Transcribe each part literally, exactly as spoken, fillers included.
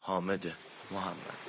حامد محمد.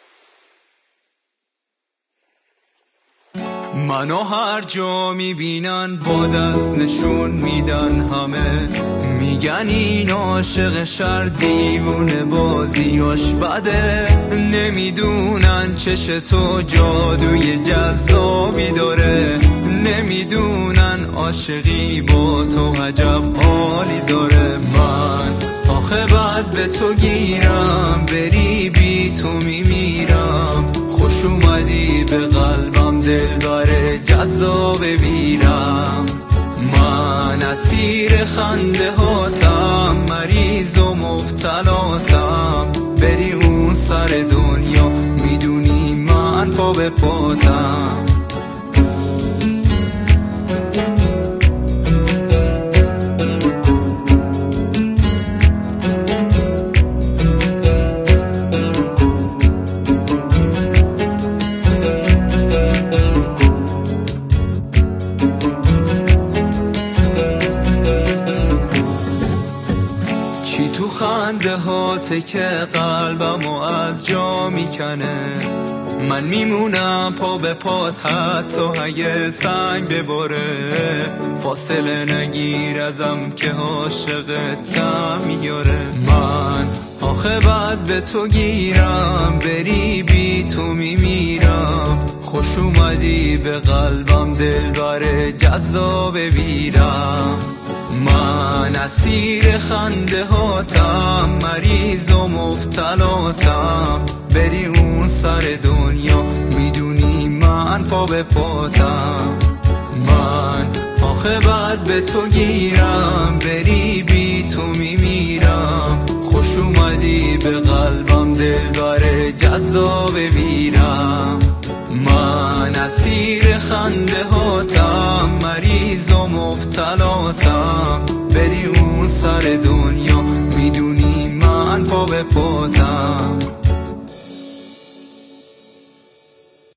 منو هر جا میبینن با دست نشون میدن، همه میگن این عاشق شر دیوونه بازیاش بده. نمیدونن چش تو جادوی جذابی داره، نمیدونن عاشقی با تو عجب حالی داره. من آخه بعد به تو گیرم، بری بی تو میمیرم. خوش اومدی به قلبم دلبر جذاب ویرم. من اسیر خنده هاتم، مریض و مبتلاتم. بری اون سر دنیا میدونی من پا به پاتم. چی تو خنده هاته که قلبمو از جا میکنه؟ من میمونم پا به پات حتی اگه سنگ بباره. فاصله نگیر ازم که عاشقت کم میاره. من آخه بعد به تو گیرم، بری بی تو میمیرم. خوش اومدی به قلبم دلبر جذاب ویرم. من اسیر خنده هاتم، مریض و مبتلاتم. بری اون سر دنیا میدونی من پا به پاتم. من آخه بعد به تو گیرم، بری بی تو میمیرم. خوش اومدی به قلبم دلبر جذاب ویرم. من اسیر خنده هاتم، مریض و مبتلاتم. بری اون سر دنیا میدونی من پا به پاتم.